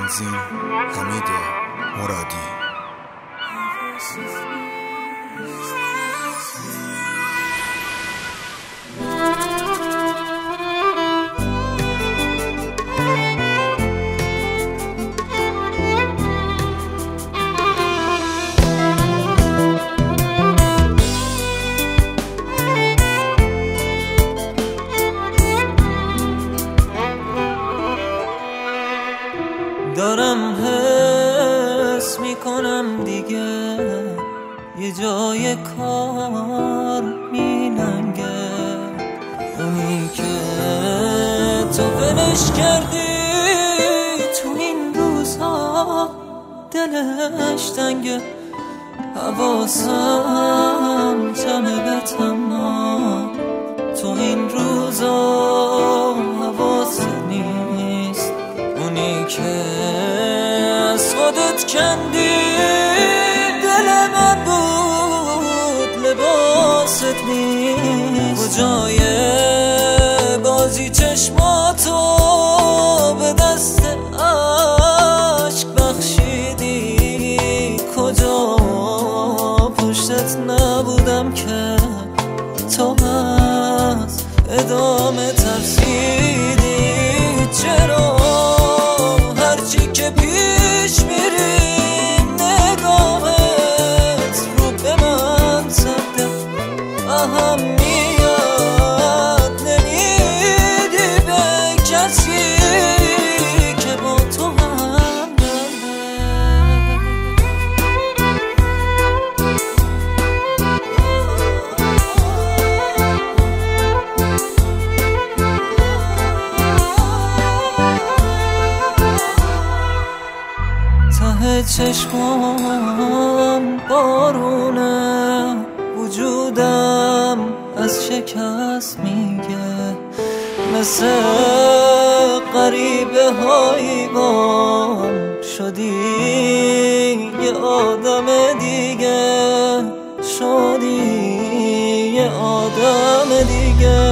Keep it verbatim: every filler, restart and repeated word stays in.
تنظیم حمید مرادی. دارم حس میکنم دیگه یه جای کار میلنگه، اونی که تو ولش کردی تو این روزها دلش تنگه. حواسم جمع به تمام تو این روزها حواست نیست، اونی که از خودت کندی دل من بود لباست نیست. کجای بازی چشماتو به دست عشق بخشیدی، کجا پشتت نبودم که تو از ادامه ترسیدی. چرا هرچی که پیش میریم نگاهت رو به من سبته، اهمیت نمیدی به کسی که با تو هم ته چشمام بارونه، وجودم از شکست میگه، مثل غریبه هایی بام شدی یه آدم دیگه، شدی یه آدم دیگه.